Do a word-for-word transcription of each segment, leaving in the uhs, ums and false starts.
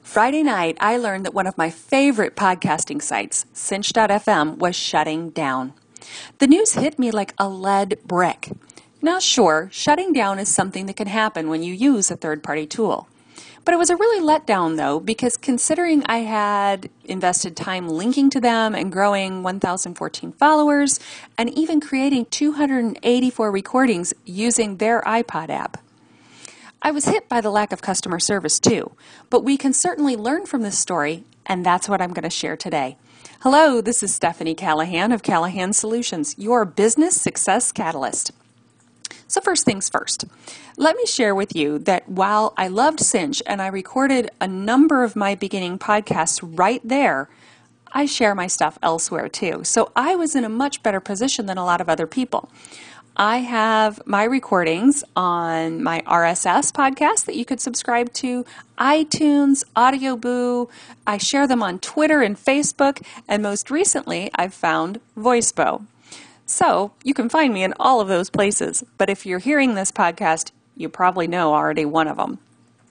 Friday night, I learned that one of my favorite podcasting sites, cinch dot f m, was shutting down. The news hit me like a lead brick. Now, sure, shutting down is something that can happen when you use a third-party tool. But it was a really letdown, though, because considering I had invested time linking to them and growing one thousand fourteen followers, and even creating two hundred eighty-four recordings using their iPod app. I was hit by the lack of customer service too, but we can certainly learn from this story, and that's what I'm going to share today. Hello, this is Stephanie Callahan of Callahan Solutions, your business success catalyst. So first things first, let me share with you that while I loved Cinch and I recorded a number of my beginning podcasts right there, I share my stuff elsewhere too. So I was in a much better position than a lot of other people. I have my recordings on my R S S podcast that you could subscribe to, iTunes, AudioBoo. I share them on Twitter and Facebook, and most recently, I've found VoiceBo. So you can find me in all of those places, but if you're hearing this podcast, you probably know already one of them.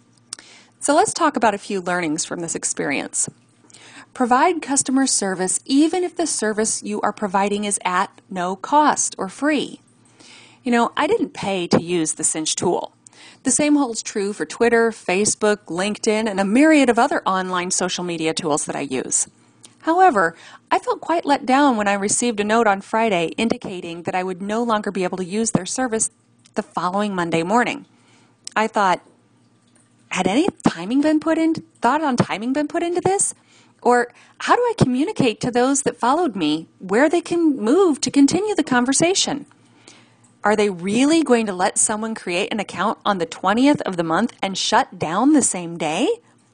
So let's talk about a few learnings from this experience. Provide customer service even if the service you are providing is at no cost or free. You know, I didn't pay to use the Cinch tool. The same holds true for Twitter, Facebook, LinkedIn, and a myriad of other online social media tools that I use. However, I felt quite let down when I received a note on Friday indicating that I would no longer be able to use their service the following Monday morning. I thought, had any timing been put in, thought on timing been put into this? Or how do I communicate to those that followed me where they can move to continue the conversation? Are they really going to let someone create an account on the twentieth of the month and shut down the same day?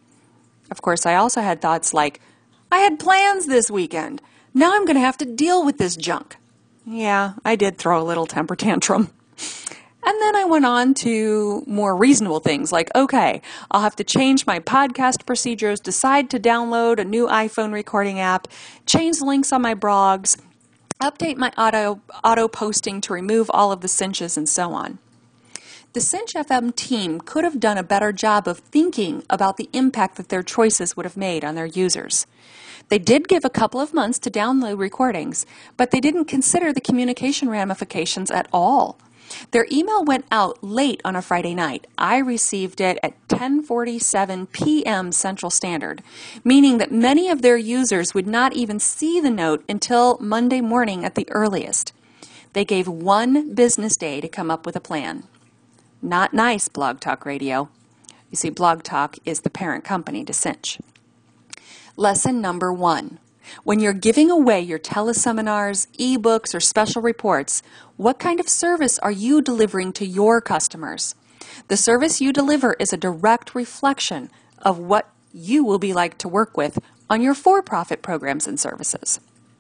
Of course, I also had thoughts like, I had plans this weekend. Now I'm going to have to deal with this junk. Yeah, I did throw a little temper tantrum. And then I went on to more reasonable things like, okay, I'll have to change my podcast procedures, decide to download a new iPhone recording app, change the links on my blogs, update my auto auto posting to remove all of the cinches and so on. The Cinch F M team could have done a better job of thinking about the impact that their choices would have made on their users. They did give a couple of months to download recordings, but they didn't consider the communication ramifications at all. Their email went out late on a Friday night. I received it at ten forty-seven p.m. Central Standard, meaning that many of their users would not even see the note until Monday morning at the earliest. They gave one business day to come up with a plan. Not nice, Blog Talk Radio. You see, Blog Talk is the parent company to Cinch. Lesson number one. When you're giving away your teleseminars, ebooks, or special reports, what kind of service are you delivering to your customers? The service you deliver is a direct reflection of what you will be like to work with on your for-profit programs and services.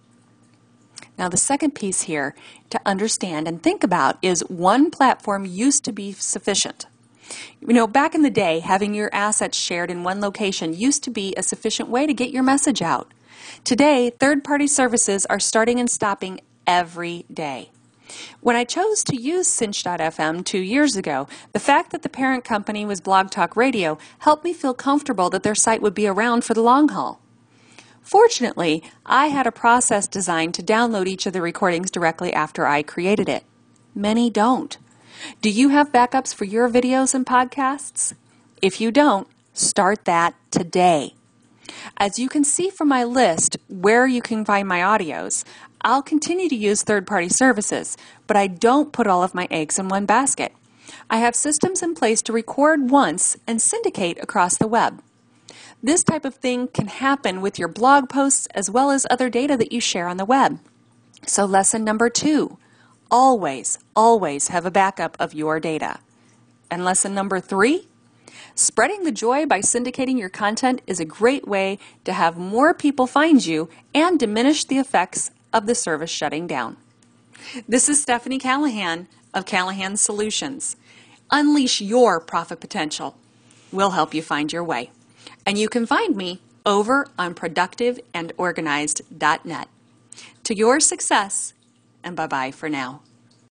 Now, the second piece here to understand and think about is one platform used to be sufficient. You know, back in the day, having your assets shared in one location used to be a sufficient way to get your message out. Today, third-party services are starting and stopping every day. When I chose to use cinch dot f m two years ago, the fact that the parent company was Blog Talk Radio helped me feel comfortable that their site would be around for the long haul. Fortunately, I had a process designed to download each of the recordings directly after I created it. Many don't. Do you have backups for your videos and podcasts? If you don't, start that today. As you can see from my list where you can find my audios, I'll continue to use third-party services, but I don't put all of my eggs in one basket. I have systems in place to record once and syndicate across the web. This type of thing can happen with your blog posts as well as other data that you share on the web. So lesson number two, always, always have a backup of your data. And lesson number three, spreading the joy by syndicating your content is a great way to have more people find you and diminish the effects of the service shutting down. This is Stephanie Callahan of Callahan Solutions. Unleash your profit potential. We'll help you find your way. And you can find me over on productive and organized dot net. To your success, and bye-bye for now.